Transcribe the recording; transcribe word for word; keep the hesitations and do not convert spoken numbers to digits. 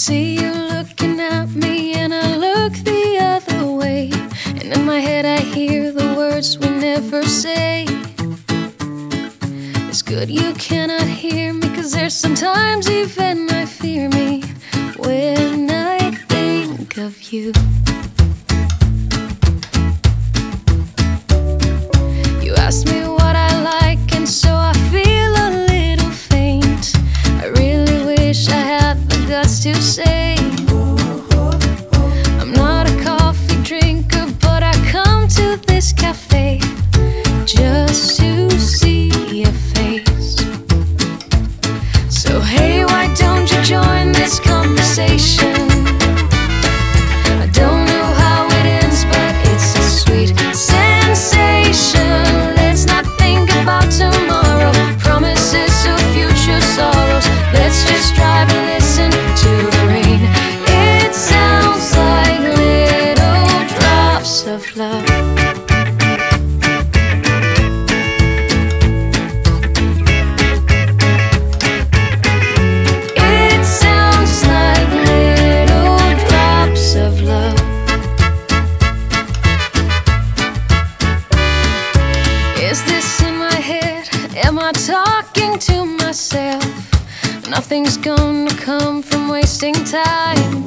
see you looking at me and I look the other way, and in my head I hear the words we never say. It's good you cannot hear me, 'cause there's sometimes even I fear me when I think of you. You asked me what I like, and so I feel a little faint. I really wish I had the guts to say I'm not a coffee drinker, but I come to this cafe just to see your face. So hey, why don't you join this conversation? I don't know how it ends, but it's a sweet sensation. Let's not think about tomorrow, promises of future sorrows. Let's just drive and listen to the rain. It sounds like little drops of love. Is this in my head? Am I talking to myself? Nothing's gonna come from wasting time.